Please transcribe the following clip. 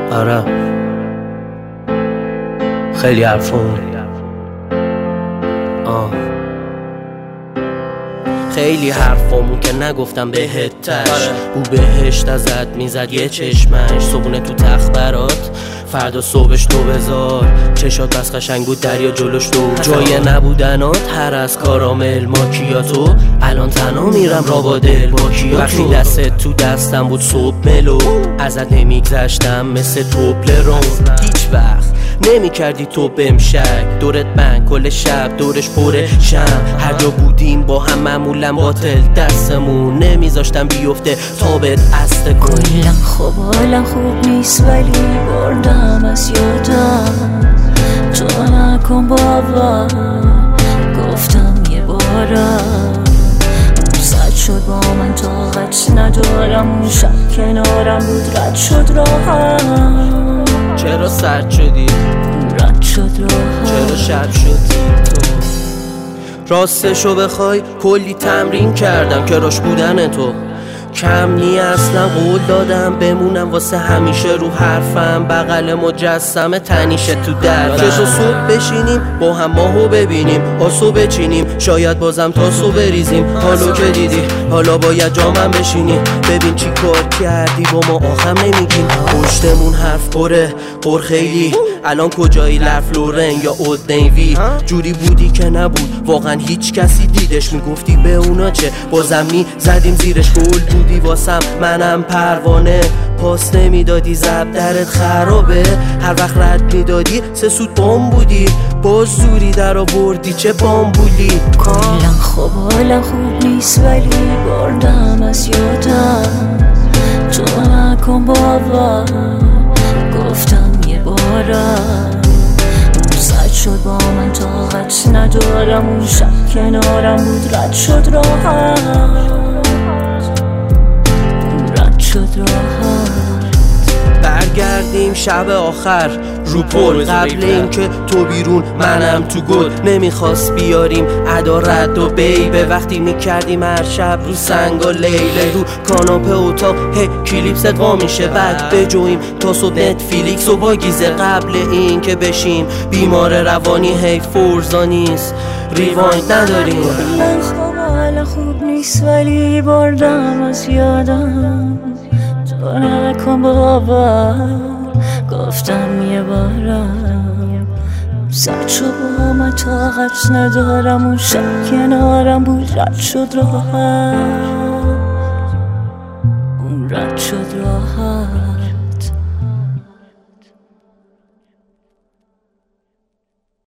آره خیلی حرفون خیلی حرفامون که نگفتم بهتش او بهشت ازت میزد یه چشمش صبونه تو تخت برات فردا صبحش تو بذار چشات بس قشنگ بود دریا جلوش تو جای نبودنات هر از کارامل ماکیاتو الان تنها میرم را با دل با کیاتو وقتی دستت تو دستم بود صبح ملو ازت نمیگذشتم مثل توپلرون هیچ وقت نمی کردی تو بهم شک دورت من کل شب دورش پره شم هر جا بودیم با هم معمولا باطل دستمون نمیذاشتم بیفته تا بهت استه کن کلن خوب حالم خوب نیست ولی بردم از یادم تو نکن بابا گفتم یه بارم سد شد با من طاقت ندارم اون شب کنارم بود رد شد راهم چرا سرد شدی؟ رد شد راهم چرا شب شدی تو؟ راستشو بخوای کلی تمرین کردم که راش بودن تو کم نی اصلا قول دادم بمونم واسه همیشه رو حرفم بغل مجسمه تنیشه تو درم چشو صبح بشینیم با هم ماهو ببینیم آسو بچینیم شاید بازم تاسو بریزیم حالو که دیدی حالا باید جامم بشینی ببین چی کار کردی با ما آخم نمیگیم پشتمون حرف پر خیلی الان کجایی لف لورن یا اولد نیوی جوری بودی که نبود واقعا هیچ کسی دیدش میگفتی به اونا چه بازم میزدیم زیرش گل بودی واسم منم پروانه پاس نمیدادی زب درت خرابه هر وقت رد میدادی 3 سود بام بودی باز زوری در آوردی چه بامبولی کلن خوب حالم خوب نیست ولی بردم از یادم تو نکن بابا گفتم یه بارم سد شد با من طاقت ندارم اون شب کنارم بود رد شد راحت شد راحت برگردیم شب آخر رو پل قبل اینکه تو بیرون منم تو گل نمیخواست بیاریم ادا رد و بیبه وقتی میکردیم هر شب رو سنگ و لیله رو کاناپه اتاق کلیپست وا میشه بعد بجویم تا صبح نتفلیکس و باگیزه قبل این که بشیم بیمار روانی فرزا نیست ریوایند نداریم من خوب حالا خوب نیست ولی بردم از یادم تو نکن بابا گفتم یه بارم سد شد با من طاقت ندارم اون شب کنارم بود رد شد راحت اون رد شد راحت